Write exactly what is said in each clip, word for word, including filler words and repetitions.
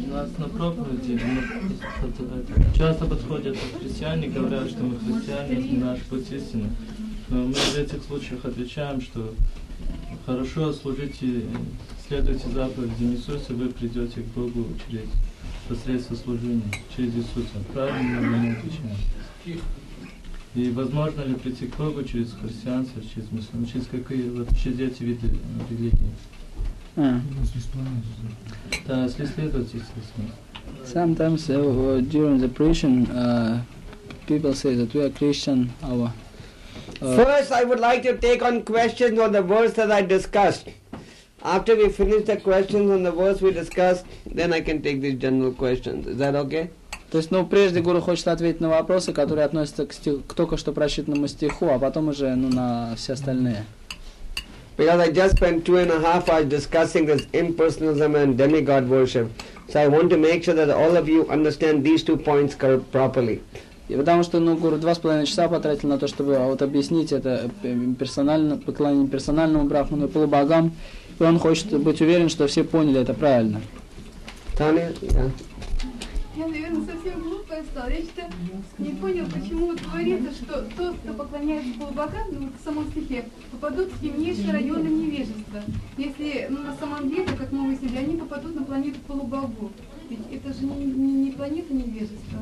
У нас на проповеди мы, часто подходят христиане, говорят, что мы христиане, это наш путь истины. Но мы в этих случаях отвечаем, что хорошо служите, следуйте заповедям Иисуса, вы придете к Богу через посредством служения, через Иисуса. Правильно мы отвечаем. И возможно ли прийти к Богу через христианство, через мусульман, через какие вот через эти виды религии? Ah. Да, если следовать, естественно. Sometimes uh, during the preaching, uh, people say that we are Christian. Our uh, first, I would like to take on questions on the verse that I discussed. After we finish the questions on the verse we discussed, then I can take these general questions. Is that okay? То есть, ну, прежде Гуру хочет ответить на вопросы, которые относятся к, стих, к только что прочитанному стиху, а потом уже, ну, на все остальные. Because I just spent two and a half hours discussing this impersonalism and demigod worship. So I want to make sure that all of you understand these two points properly. И потому что, ну, Гуру два с половиной часа потратил на то, чтобы вот объяснить это персонально, поклонение персональному брахману и полубогам, и он хочет быть уверен, что все поняли это правильно. Таня? Yeah. Я, наверное, совсем глупая стала. Я что-то не понял, почему говорится, что тот, кто поклоняется полубогам, ну, в самом стихе, попадут в темнейшие районы невежества. Если, ну, на самом деле, как мы выяснили, они попадут на планету полубогов. Ведь это же не, не, не планета невежества.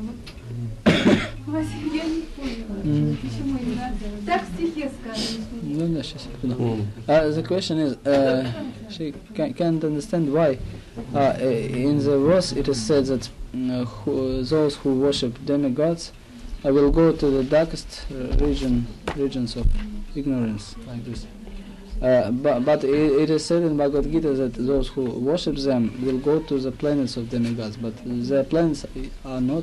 Вот. Я не поняла, почему именно так в стихе сказано. Ну да, сейчас я понял. Uh, the question is, uh, she can, can't understand why uh, in the verse it is said that uh, who, those who worship demigods uh, will go to the darkest uh, region, regions of ignorance, like this. Uh, but but it, it is said in Bhagavad Gita that those who worship them will go to the planets of demigods, but the planets are not.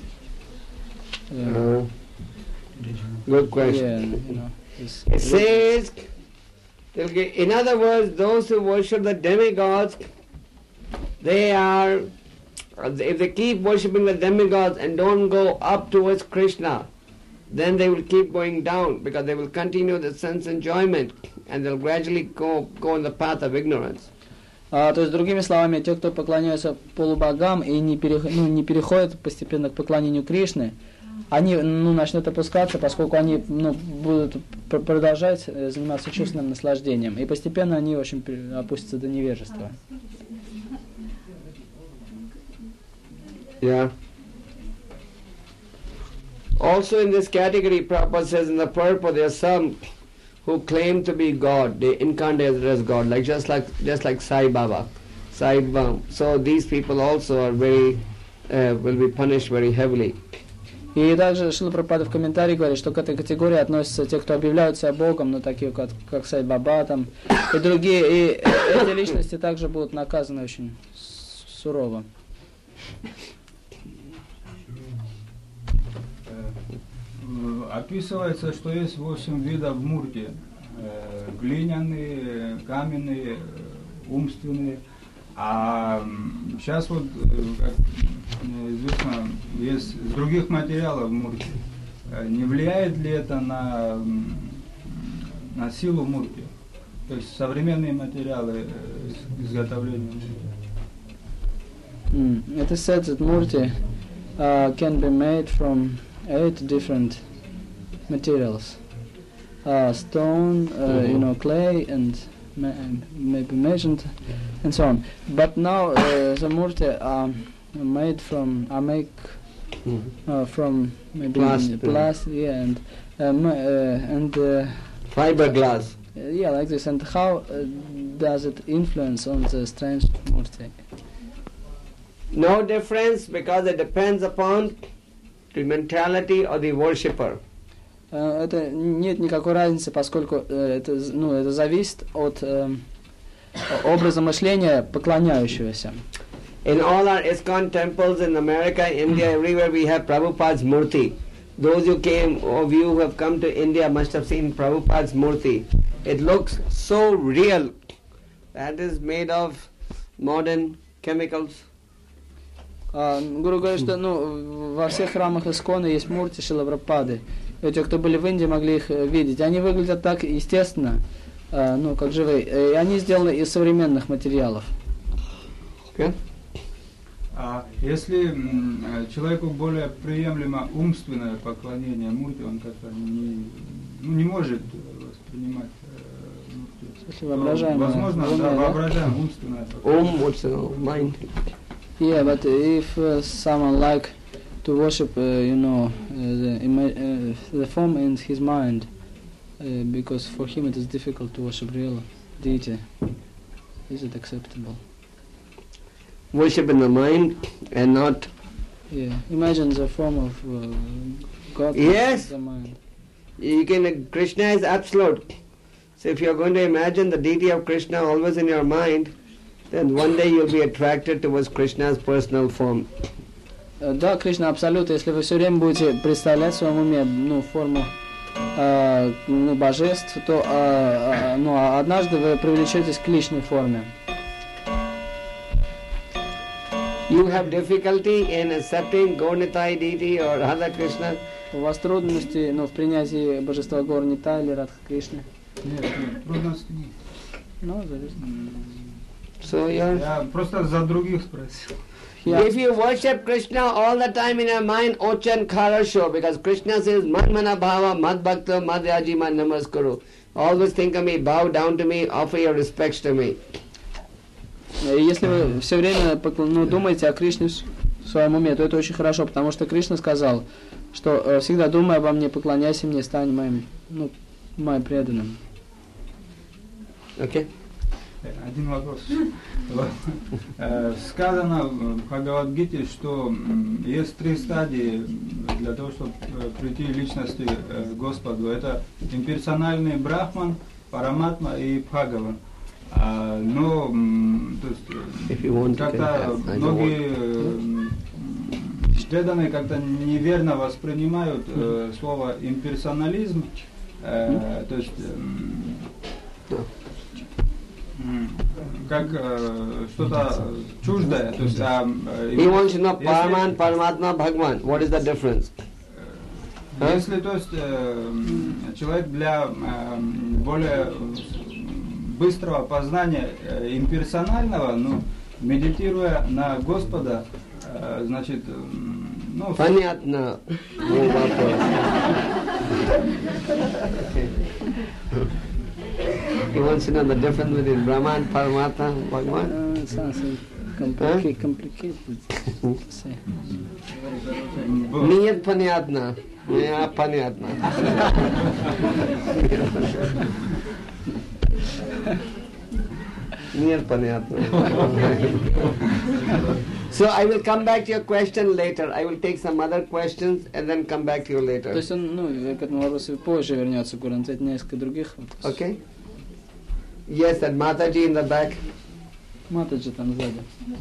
Uh, uh, good question. Yeah, you know, it says, in other words, those who worship the demigods, they are, if they keep worshipping the demigods and don't go up towards Krishna, then they will keep going down because they will continue the sense enjoyment and they'll gradually go, go on the path of ignorance. А, то есть, другими словами, те, кто поклоняются полубогам и не, перех... ну, не переходят постепенно к поклонению Кришны, они, ну, начнут опускаться, поскольку они, ну, будут продолжать заниматься чувственным наслаждением. И постепенно они, в общем, опустятся до невежества. Yeah. Also in this category, Prabhupada says in the purport, there are some who claim to be God, they incarnated as God, like just like just like Sai Baba, Sai Baba. So these people also are very uh, will be punished very heavily. И также Шрила Прабхупада в комментарии говорит, что к этой категории относятся те, кто объявляют себя Богом, ну такие как, как Сай Баба там и другие, и эти личности также будут наказаны очень сурово. Описывается, что есть восемь видов мурти. Глиняные, каменные, умственные. А сейчас вот, как известно, есть с других материалов мурти. Не влияет ли это на, на силу мурти? То есть современные материалы изготовления мурти. It is said that murti uh, can be made from eight different materials: uh, stone, uh, mm-hmm. you know, clay, and ma- maybe magenta, and so on. But now uh, the murti are made from are make mm-hmm. uh, from maybe plastic, plastic yeah, and um, uh, and uh, fiberglass. Uh, yeah, like this. And how uh, does it influence on the strength of murti? No difference, because it depends upon the mentality of the worshipper. Это нет никакой разницы, поскольку это, ну, это зависит от э, образа мышления поклоняющегося. In all our ISKCON temples in America, India, everywhere we have Prabhupada's murti. Those who came, of you who have come to India must have seen Prabhupada's murti. It looks so real. That is made of modern chemicals. Uh, Гуру говорит, что, ну, во всех храмах Искона есть мурти Шрилы Прабхупады. И те, кто были в Индии, могли их видеть. Они выглядят так естественно, uh, ну, как живые. И они сделаны из современных материалов. Okay. А если м, человеку более приемлемо умственное поклонение Мурти, он как-то не, ну, не может воспринимать э, Мурти. Если воображаемое, возможно, умное, да, да? воображаемое умственное Om, поклонение. what's uh, mind? Yeah, but if uh, someone like to worship, uh, you know, uh, the, ima- uh, the form in his mind, uh, because for him it is difficult to worship real deity, is it acceptable? Worship in the mind and not. Yeah, imagine the form of uh, God Yes. in the mind. You can. Krishna is absolute. So if you are going to imagine the deity of Krishna always in your mind, then one day you'll be attracted towards Krishna's personal form. Э, Да, Кришна абсолют. Если вы все время будете представлять в своем уме, ну, форму э, ну, божеств, то э, э, ну, а однажды вы привлечетесь к личной форме. You have difficulty in accepting Gaurnitai deity or Radha Krishna. У вас трудности, ну, в принятии божества Горнита или Радха Кришны? Нет, нет, трудности нет. Ну, зависит. So you're. Я просто за других спросил. If you worship Krishna all the time in your mind, Ochan Kharasho, because Krishna says, Mad Mana Bhava, Mad Bhakta, Mad Yaji, Mad Namaskuru. Always think of me, bow down to me, offer your respects to me. Если вы все время покл- ну, думаете о Кришне в своем уме, то это очень хорошо, потому что Кришна сказал, что э, всегда думай обо мне, поклоняйся мне, стань моим, ну, моим преданным. Okay? Один вопрос. Э, Сказано в Бхагавад-гите, что м, есть три стадии для того, чтобы э, прийти к личности э, Господу. Это имперсональный Брахман, Параматма и Бхагаван. А, но м, то If есть, you want, you can как-то have. I don't многие э, преданные как-то неверно воспринимают э, слово имперсонализм, э, то есть э, м, как э, что-то чуждое. То есть, а, э, He wants to know если- Paraman, Paramatma, Bhagwan. What is the difference? Huh? Если, то есть, э, человек для э, более быстрого познания э, имперсонального, ну, медитируя на Господа, э, значит, э, ну, Panyatna. No water. He wants to know the difference between Brahman, Paramatma, Bhagwan. Uh, it sounds uh, complicated, complicated to say. б- Niyat Panyatna. Yeah, Panyatna. Near Panyatma. So I will come back to your question later. I will take some other questions and then come back to you То later. есть он, ну, к этому вопросу позже вернется, Гуру, ответить несколько других вопросов. Okay? Yes, that Mataji in the back. Матаджи там сзади.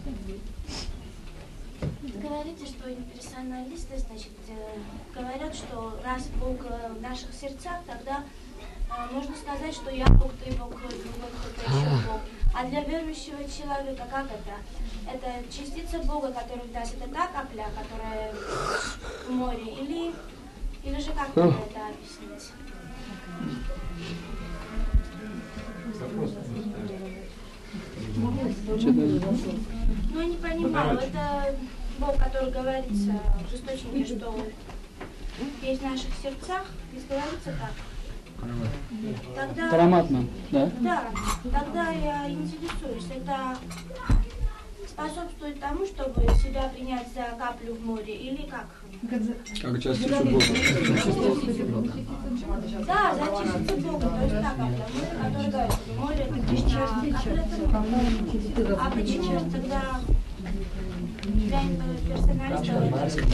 Говорите, что имперсоналисты, значит, э, говорят, что раз Бог э, в наших сердцах, тогда э, можно сказать, что я Бог, ты Бог, другой кто-то еще Бог. А для верующего человека как это? Это частица Бога, которая в нас, это та капля, которая в море, или, или же как можно это объяснить? Ну, я не понимаю, это Бог, который говорится в источнике, что есть в наших сердцах, здесь говорится так. Тогда, Параматма, да? да, тогда я интересуюсь, это способствует тому, чтобы себя принять за каплю в море, или как? Как частицу Бога. Да, за частицу Бога, то есть та капля в море, которая говорит, море это Кришна, а капля это Бог. А почему тогда для персоналиста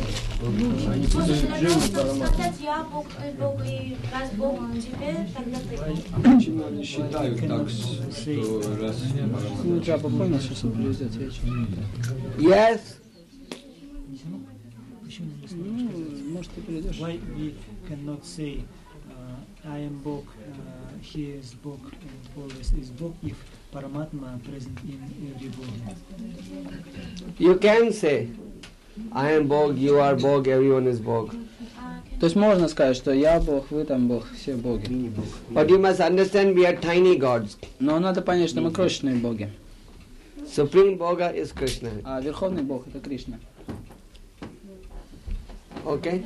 можно сказать, я Бог, ты Бог, и раз Бог тебе, тогда ты. Почему они считают так, что раз Ну, Джапа, понял, сейчас он придет отвечу. Yes. Ну, может, ты придешь. Why we cannot say uh, I am Bog, uh, he is Bog, and always is Bog if Paramatma present in everybody? You can say, I am Bog, you are Bog, everyone is Bog. То есть можно сказать, что я Бог, вы там Бог, все боги. But you must understand we are tiny gods. Но надо понять, что мы крошечные боги. Supreme Bhoga is Krishna. А верховный Бог это Кришна. Okay?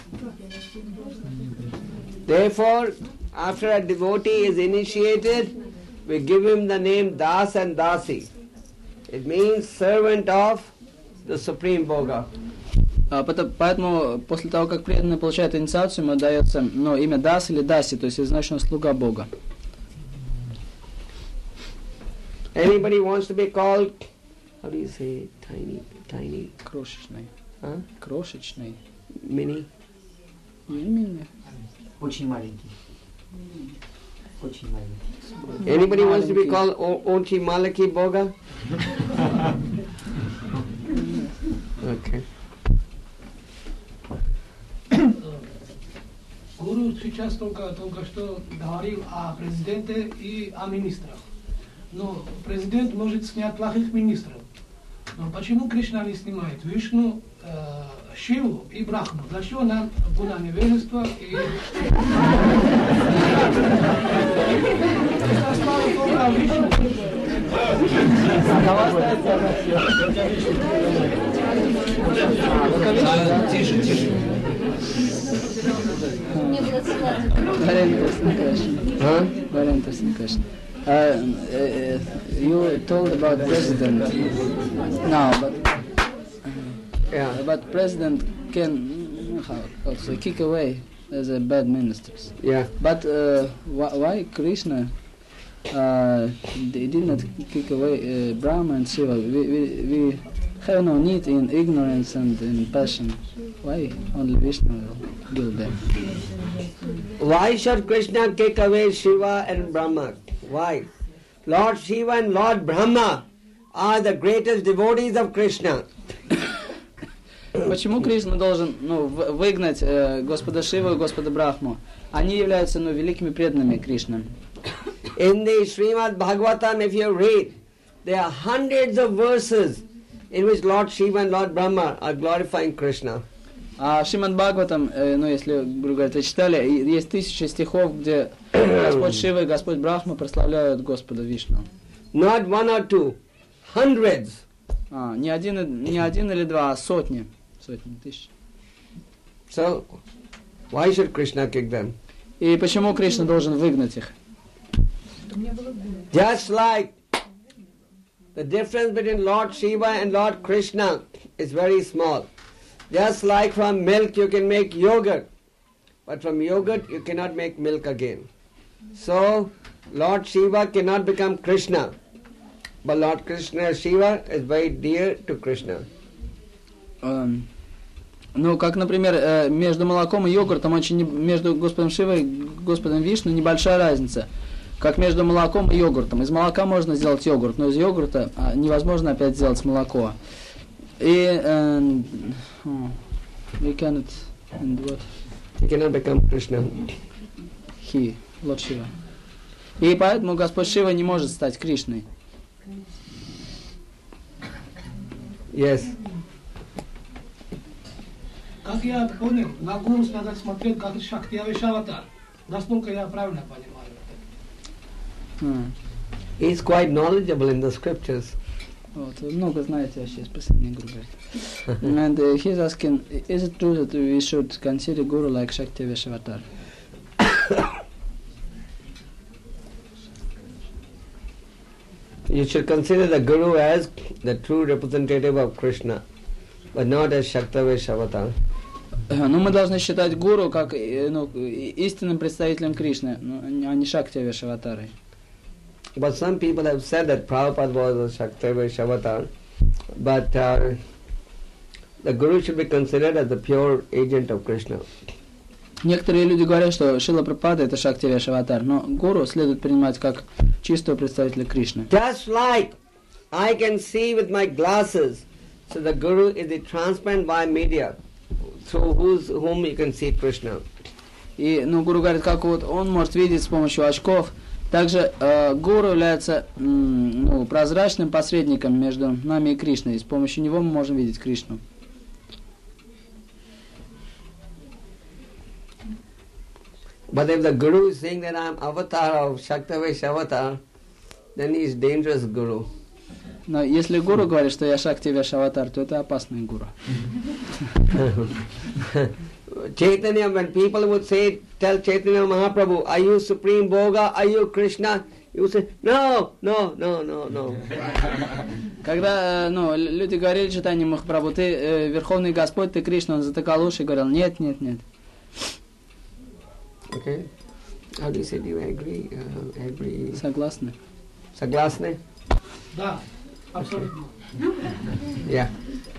Therefore, after a devotee is initiated, we give him the name Das and Dasi. It means servant of the Supreme Bhoga. А, поэтому после того, как преданный получает инициацию, ему дается ну, имя Дас или Даси, то есть это значит он слуга Бога. Anybody wants to be called, how do you say, tiny, tiny? Крошечный. Huh? Крошечный. Mini? Мини. Очень маленький. Очень маленький. Anybody wants to be called o- Onchi Malaki Bhoga? Okay. Гуру сейчас только, только что говорил о президенте и о министрах. Но президент может снять плохих министров. Но почему Кришна не снимает Вишну, э, Шиву и Брахму? Для чего нам гуна невежества и... Это слава только о Вишну. Тише, тише. Very interesting question. Huh? Very interesting question. Uh, uh, you told about president. No, but Yeah. but president can how, how to say, kick away as a bad ministers. Yeah. But uh, why, why Krishna uh, they did not kick away uh, Brahma and Shiva? We, we, we have no need in ignorance and in passion. Why only Vishnu will deal them? Why should Krishna kick away Shiva and Brahma? Why? Lord Shiva and Lord Brahma are the greatest devotees of Krishna. Почему Кришна должен ну, в- выгнать э, Господа Шиву и Господа Брахму? Они являются ну, великими преданными Кришны. In the Srimad Bhagavatam, if you read, there are hundreds of verses in which Lord Shiva and Lord Brahma are glorifying Krishna. А в Шримад Бхагаватам, э, ну если, грубо говоря, вы читали, и- есть тысячи стихов, где Господь Шива и Господь Брахма прославляют Господа Вишну. Not one or two, hundreds. А, не, один, и- не один или два, а сотни. Сотни тысяч. So, why should Krishna kick them? И почему Кришна должен выгнать их? Just like the difference between Lord Shiva and Lord Krishna is very small. Just like from milk you can make yogurt, but from yogurt you cannot make milk again. So, Lord Shiva cannot become Krishna, but Lord Krishna, Shiva is very dear to Krishna. Эм, Ну, как, например, э, между молоком и йогуртом, очень не- между Господом Шивой и Господом Вишну небольшая разница. Как между молоком и йогуртом. Из молока можно сделать йогурт, но из йогурта а, невозможно опять сделать молоко. И э, oh, we cannot and what? He cannot become Krishna. He, Lord Shiva. И поэтому Господь Шива не может стать Кришной. Yes. Как я понял, на гуру надо смотреть как Шактивиш аватар. Насколько я правильно понимаю. А, He is quite knowledgeable in the scriptures. вот, вы много знаете вообще из последней группы. And uh, he's asking, is it true that we should consider Guru like Shakti Vishavatar? You should consider the Guru as the true representative of Krishna, but not as Shaktavesh avatar. Ну, мы должны считать гуру как э, ну, и- истинным представителем Кришны, ну, а не Шакти Вишаватарой. But some people have said that Prabhupada was a Shaktavesh avatar, but uh, the Guru should be considered as the pure agent of Krishna. Некоторые люди говорят, что Шила Прабхупада это Шакти Вишаватар, но гуру следует принимать как чистого представителя Кришны. Just like I can see with my glasses, so the Guru is the transparent via media, through whose, whom you can see Krishna. И, ну, гуру говорит, как вот он может видеть с помощью очков, также э, гуру является м, ну, прозрачным посредником между нами и Кришной, и с помощью него мы можем видеть Кришну. But if the Guru is saying that I am avatar of Shaktavesh avatar, then he is dangerous Guru. Но если гуру говорит, что я Шакти Вешаватар, то это опасный гуру. Chaitanya, when people would say, tell Chaitanya Mahaprabhu, are you Supreme Bhoga, are you Krishna? You say, no, no, no, no, no. Когда ну, люди говорили Чайтанье Махапрабху, ты э, Верховный Господь, ты Кришна, он затыкал уши и говорил, нет, нет, нет. Okay. How do you say, do you agree? Uh, agree? Согласны? Согласны? Да, абсолютно. Yeah.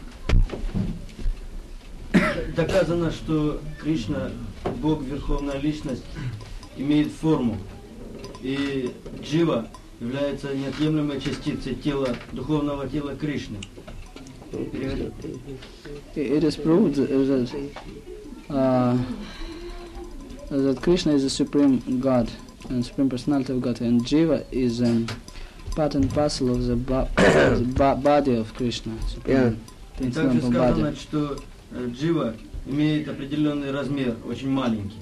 Доказано, что Кришна, Бог, Верховная Личность, имеет форму. И джива является неотъемлемой частицей тела, духовного тела Кришны. It is proved that, uh, that Krishna is the Supreme God and Supreme Personality of God, and Jiva is a um, part and parcel of the, bo- the bo- body of Krishna. Yeah. И также сказано, что джива имеет определенный размер, очень маленький.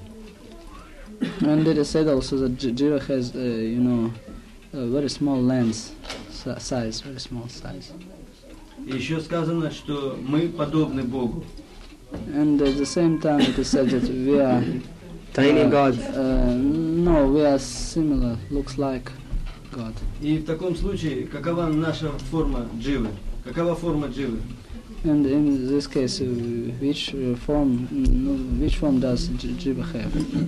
And it is said also that Jiva has, uh, you know, a very small lens, size, very small size. И еще сказано, что мы подобны Богу. And at the same time it is said that we are tiny uh, gods. Uh, no, we are similar, looks like God. И в таком случае, какова наша форма дживы? Какова форма дживы? And in this case, uh, which uh, form, mm, which form does Jiva have?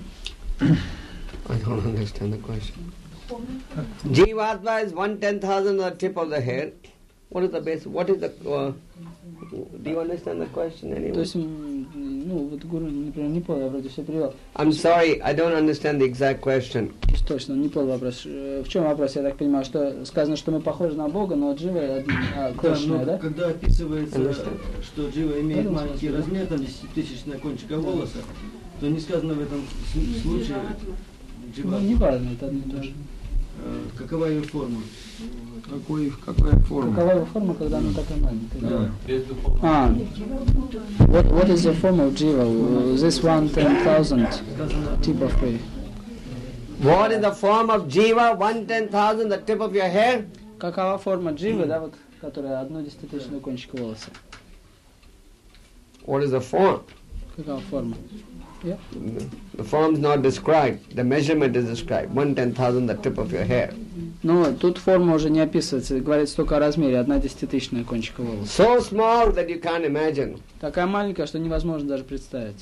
I don't understand the question. Jivatma is one ten thousand on the tip of the hair. What is the base? What is the? Uh, do you understand the question anyway? То есть, ну, вот гуру, например, не понял, я вроде все привел. I'm sorry, I don't understand the exact question. Точно, не понял вопрос. В чем вопрос? Я так понимаю, что сказано, что мы похожи на Бога, но Джива крошечная, да? Когда описывается, что Джива имеет маленький размер, там десятитысячная кончика волоса, то не сказано в этом случае Джива. Ну, не важно, это одно и то же. Какова ее форма? Какой, какая форма? Какова его форма, когда она такая маленькая? Да. А, what, what is the form of Jiva? This one ten thousand tip of hair. What is the form of Jiva? One ten thousand, the tip of your hair? Какова форма Дживы, да, вот, которая одну десятитысячную кончика волоса? What is the form? Какова форма? Yeah. The form is not described. The measurement is described. One ten thousand, the tip of your hair. Ну, тут форма уже не описывается, говорится только о размере, одна десятитысячная кончика волоса. So small that you can't imagine. Такая маленькая, что невозможно даже представить.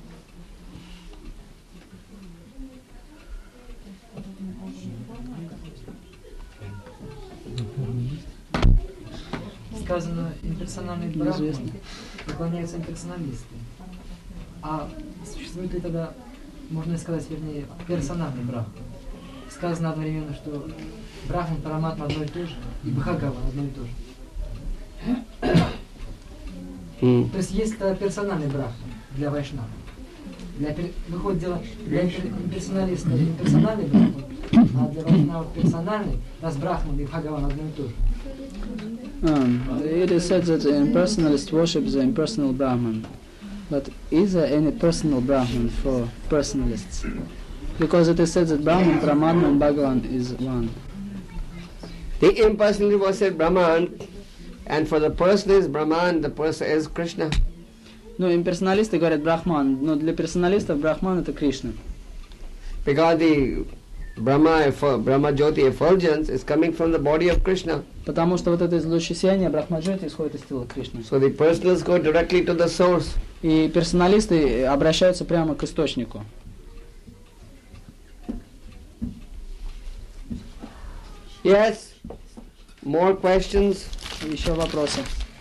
Сказано, имперсональный брахма поклоняются имперсоналисты. А существует ли тогда, можно сказать, вернее, персональный брахма? Сказано одновременно, что брахман, параматма одно и то же, и бхагаван одно и то же. Mm. То есть есть персональный брахман для вайшнава. Для, выходит дело, для имперсоналиста имперсональный брахман, а для вайшнава персональный, раз брахман и бхагаван одно и то же. Um, it is said that impersonalists worship the impersonal Brahman. But is there any personal Brahman for personalists? Because it is said that Brahman, Brahman and Bhagavan is one. The impersonalist worship Brahman, and for the personalist Brahman, the person is Krishna. Ну, имперсоналисты говорят Брахман, но для персоналистов Брахман это Кришна. Because the Brahma, Brahma Jyoti effulgence is coming from the body of Krishna. Потому что вот это излучение Брахмаджоти исходит из тела Кришны. So the personalists go directly to the source. И персоналисты обращаются прямо к источнику. Yes. More questions? Еще вопросы?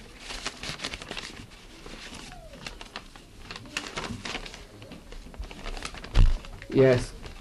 Yes.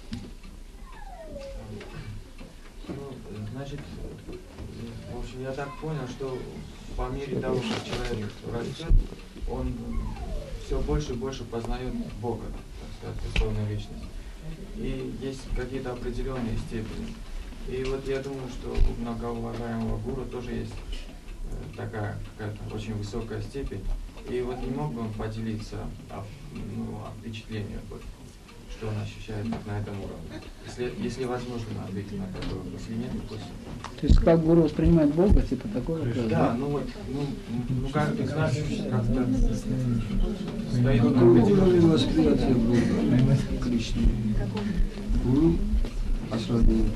Значит, в общем, я так понял, что по мере того, как человек растет, он все больше и больше познает Бога, так сказать, духовную личность. И есть какие-то определенные степени. И вот я думаю, что у многоуважаемого гуру тоже есть такая какая-то очень высокая степень. И вот не мог бы он поделиться о, ну, о впечатлениях. Вот. что он ощущает на этом уровне. Если, если возможно ответить на такой вопрос, если нет, то пусть. То есть как гуру воспринимает Бога, типа такой вопрос? Да, ну вот, ну, ну каждый из нас как-то стоит на уровень восприятия Бога, Кришны. Гуру, а сравнение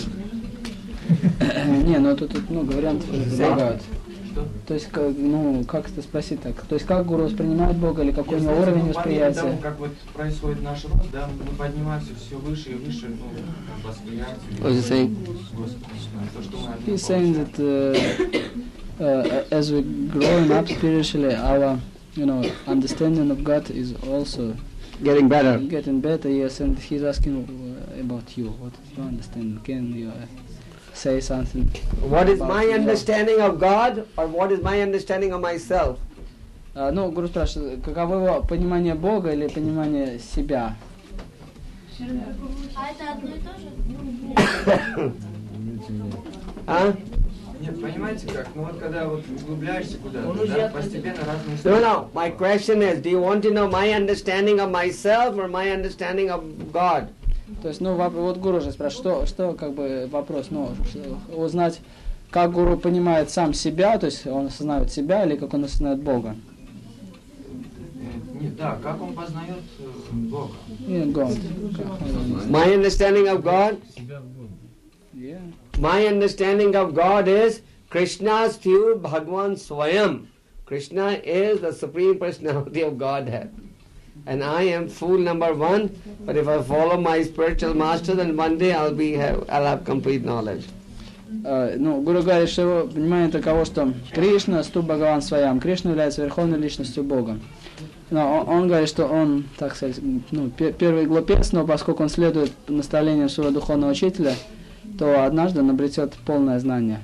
Не, ну тут, тут много вариантов предлагают. Что? То есть, как, ну, как это спросить так? То есть, как гуру воспринимает Бога, или какой у него уровень ну, восприятия? По мере того, как вот происходит наш рост, да, мы поднимаемся все выше и выше, ну, восприятие. То, что мы He's saying that uh, uh, as we growing up spiritually, our, you know, understanding of God is also getting better. Getting better, yes. And he's asking uh, about you. What is your understanding? Can you uh, say something? What is my understanding of God, or what is my understanding of myself? Uh, ну, гуру спрашивает, каково его понимание Бога или понимание себя? А это одно и то же? А? Нет, понимаете как? Ну вот когда вот углубляешься куда-то, да, постепенно разные No, no. My question is, do you want to know my understanding of myself or my understanding of God? То есть, ну, вот гуру же спрашивает, что, что, как бы, вопрос, ну, узнать, как гуру понимает сам себя, то есть он осознает себя, или как он осознает Бога? Нет, да, как он познает Бога? Yeah, God. My understanding of God? Yeah. My understanding of God is Krishna's pure Bhagwan Swayam. Krishna is the Supreme Personality of Godhead. And I am fool number one, but if I follow my spiritual master, then one day I'll be have, I'll have complete knowledge. Uh, ну, гуру говорит, что его понимание таково, что Кришна, Сту Бхагаван Своям, Кришна является верховной личностью Бога. Но он, он говорит, что он, так сказать, ну, пер, первый глупец, но поскольку он следует наставлениям своего духовного учителя, то однажды он обретет полное знание.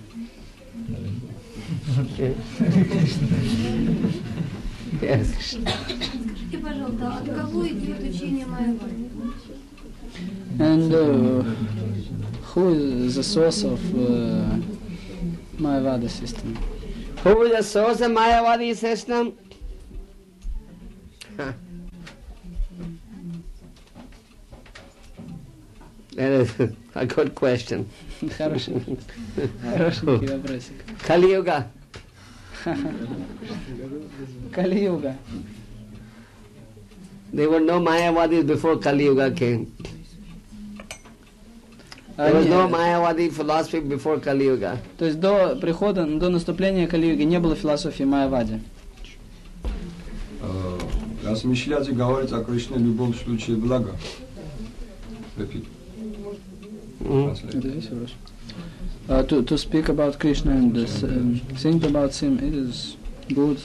Скажите, пожалуйста, от кого идет учение Майявади? And uh, who is the source of uh, Mayavadi system? Who is the source of Mayavadi system? That is a good question. Хороший, хороший вопросик. Kali Yuga. Kali Yuga. There were no Mayavadis before Kali Yuga came. There was no Mayavadi philosophy before Kali Yuga. То есть до прихода, до наступления Кали-юги не было философии Майявади. Размышлять и говорить о Кришне в любом случае благо. Repeat. Uh, to, to speak about Krishna and uh, um, think about him, it is good.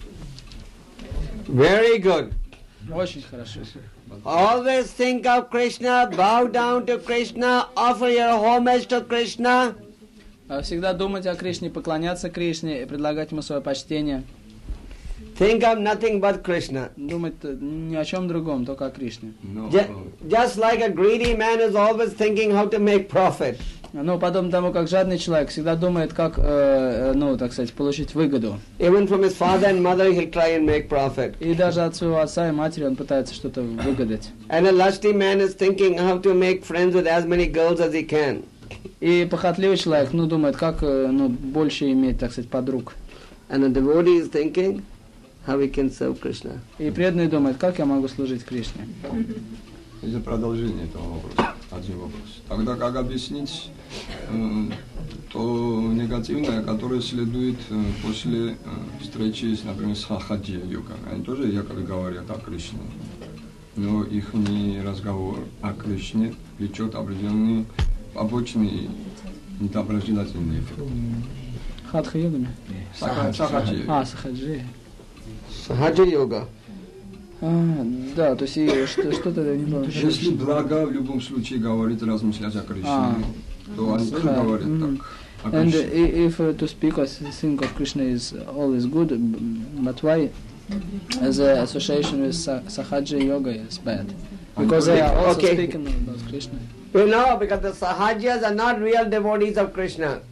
Very good. Очень хорошо. Always think of Krishna, bow down to Krishna, offer your homage to Krishna. Всегда думать о Кришне, поклоняться Кришне и предлагать ему свое почтение. Think of nothing but Krishna. Думать ни о чем другом, только о Кришне. Just, just like a greedy man is always thinking how to make profit. Ну, подобно тому, как жадный человек всегда думает, как, э, ну, так сказать, получить выгоду. Even from his father and mother, he'll try and make profit. И даже от своего отца и матери он пытается что-то выгадать. And a lusty man is thinking how to make friends with as many girls as he can. И похотливый человек, ну, думает, как, ну, больше иметь, так сказать, подруг. And a devotee is thinking how he can serve Krishna. И преданный думает, как я могу служить Кришне. Это продолжение этого вопроса. Один вопрос. Тогда как объяснить э, то негативное, которое следует э, после э, встречи, с, например, с Сахаджи-йогой? Они тоже якобы говорят о Кришне, но их не разговор о Кришне влечет определенные побочные недоброжелательные эффекты. Хатха-йогами? Сахаджи. А, Сахаджи. Сахаджи-йога. А, да, то есть и что, что-то не было. Если благо в любом случае говорит, размышлять о Кришне, а, то они тоже говорят mm-hmm. так. And if uh, to speak or think of Krishna is always good, but why the association with Sahaja yoga is bad? Because they are also okay. speaking about Krishna. You know, because the Sahajas are not real devotees of Krishna.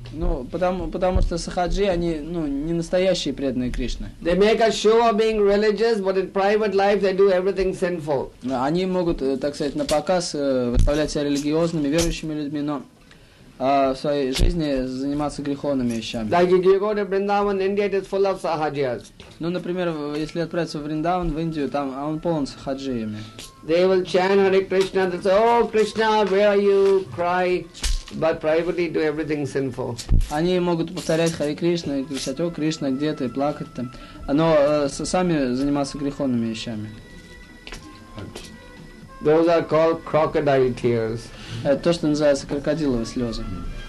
Ну, потому, потому что сахаджи, они, ну, не настоящие преданные Кришны. They make a show of being religious, but in private life they do everything sinful. Они могут, так сказать, на показ выставлять себя религиозными, верующими людьми, но а в своей жизни заниматься греховными вещами. Like if you go to Vrindavan, India, it is full of sahajas. Ну, например, если отправиться в Вриндаван, в Индию, там он полон сахаджиями. They will chant Hare Krishna, they say, oh Krishna, where are you? Cry, but privately do everything sinful. Они могут повторять Харе Кришна и кричать, о Кришна, где ты, плакать там, но э, сами заниматься греховными вещами. Those are called crocodile tears. Это то, что называется крокодиловые слезы.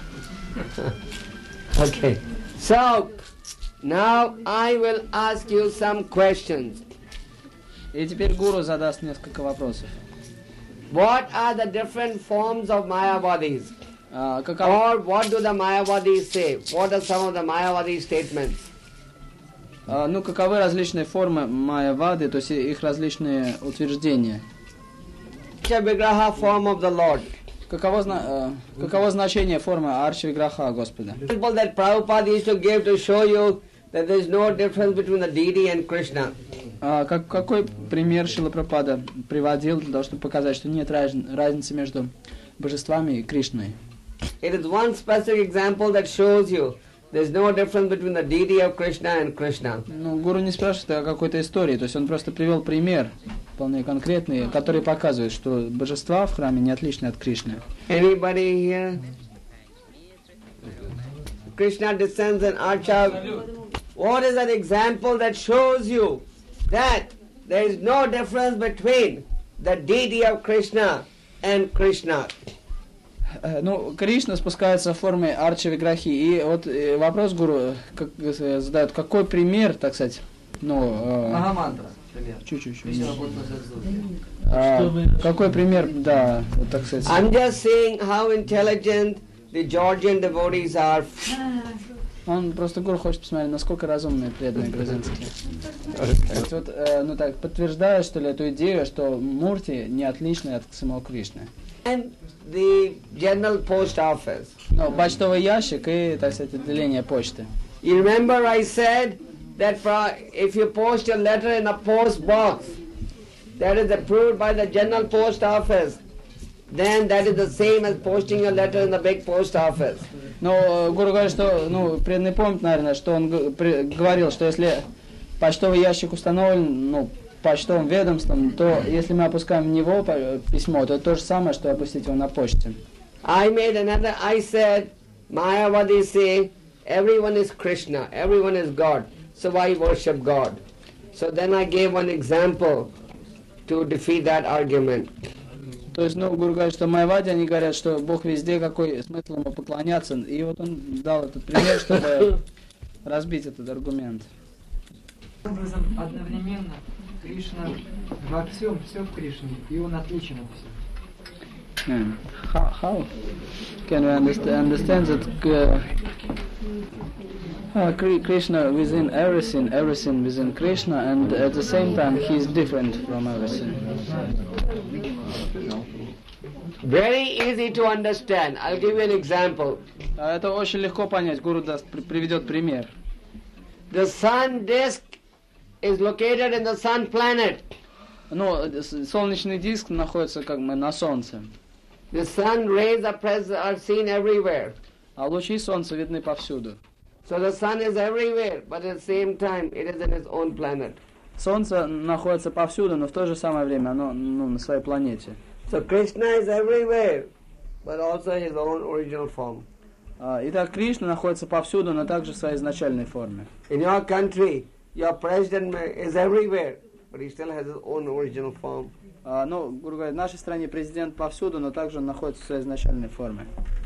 Okay. So, now I will ask you some questions. И теперь гуру задаст несколько вопросов. What are the different forms of Mayavadis? Uh, Or what do the Mayavadis say? What are some of the Mayavadi statements? Uh, ну, каковы различные формы майявады, то есть их различные утверждения? Vigraha form of the Lord. Каково, uh, каково значение формы Арча Виграха Господа? Example that Prabhupada used to give to show you that there is no difference between the deity and Krishna. Uh, как, какой пример Шрила Прабхупада приводил для того, чтобы показать, что нет раз, разницы между божествами и Кришной? It is one specific example that shows you there is no difference between the deity of Krishna and Krishna. Ну, гуру не спрашивает о какой-то истории, то есть он просто привел пример, вполне конкретный, который показывает, что божества в храме не отличны от Кришны. Anybody here? Krishna descends in Archa. What is an example that shows you that there is no difference between the deity of Krishna and Krishna? Ну, Кришна спускается в форме Арча Виграхи, и вот вопрос гуру как, задают, какой пример, так сказать, ну... Магамантра. Чуть-чуть. А, какой пример, да, вот, так сказать... I'm just saying how intelligent the Georgian devotees are. Он просто гуру хочет посмотреть, насколько разумные преданные грузинские. Okay. Вот, э, ну так, подтверждаю, что ли, эту идею, что Мурти не отличный от самого Кришны. And the general post office. Ну, почтовый ящик и, так сказать, отделение почты. You remember I said that for, if you post your letter in a post box that is approved by the general post office, then that is the same as posting your letter in the big post office. Но гуру говорит, что, ну, преданный помнит, наверное, что он говорил, что если почтовый ящик установлен, ну, почтовым ведомством, то если мы опускаем в него письмо, то это то же самое, что опустить его на почте. I made another, I said, Mayavadi say, everyone is Krishna, everyone is God, so why worship God? So then I gave one example to defeat that argument. То есть, ну, гуру говорит, что в Майяваде они говорят, что Бог везде, какой смысл ему поклоняться. И вот он дал этот пример, чтобы разбить этот аргумент. Образом, одновременно Кришна во всем, все в Кришне, и он отличен от всего. Yeah. How, how can we understand, understand that uh, uh, Krishna within everything, everything within Krishna, and at the same time he is different from everything? Very easy to understand. I'll give you an example. Это очень легко понять. Гуру даст, приведет пример. The sun disk is located in the sun planet. Ну, солнечный диск находится как бы на Солнце. The sun rays are, pres- are seen everywhere. А лучи Солнца видны повсюду. So the sun is everywhere, but at the same time it is in its own planet. Солнце находится повсюду, но в то же самое время оно, ну, на своей планете. So Krishna is everywhere, but also his own original form. Итак, Кришна находится повсюду, но также в своей изначальной форме. In your country, your president is everywhere, but he still has his own original form. Uh, ну, грубо говоря, в нашей стране президент повсюду, но также он находится в своей изначальной форме.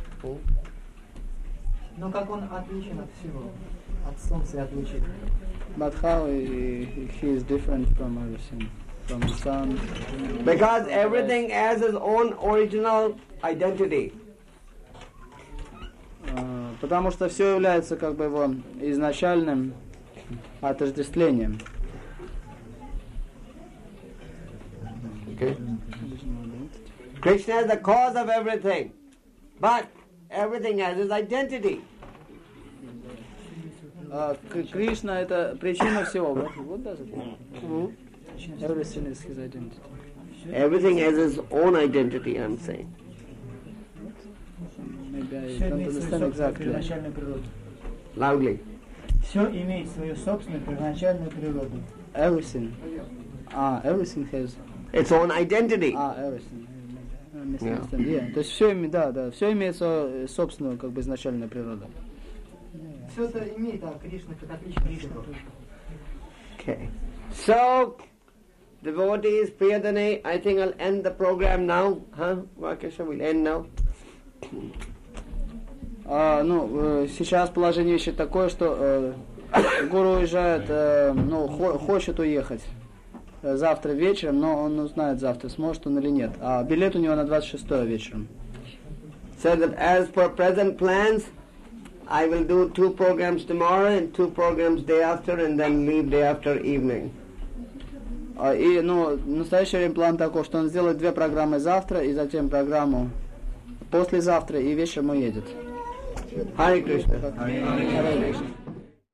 Но как он отличен от всего, от солнца и от лучей? But how he, he is different from everything, from the sun? Because everything has its own original identity. Uh, потому что все является как бы его изначальным отождествлением. Okay. Krishna is the cause of everything, but everything has its identity. А, Кришна это причина всего. Вот, вот даже. Mm-hmm. Everything is his identity. Everything has its own identity, I'm saying. Maybe I don't understand exactly. Loudly. Все имеет свою собственную первоначальную природу. Everything. Ah, everything has its own identity. Ah, everything. Yeah. Yeah. То есть все имеет, да, да, все имеет свою собственную, как бы, изначальную природу. Все это имеет, а Кришна как отличие. Okay. So, devotees, Priyadane, I think I'll end the program now. Huh? Vakesha, we'll end now. А, ну, сейчас положение вещи такое, что э, гуру уезжает, э, ну, хо- хочет уехать э, завтра вечером, но он узнает завтра, сможет он или нет. А билет у него на двадцать шестое вечером. So that as per present plans, I will do two programs tomorrow and two programs day after, and then leave day after evening. А, и, ну, в настоящее время план такой, что он сделает две программы завтра, и затем программу послезавтра, и вечером уедет. Hare Krishna. Hare Krishna.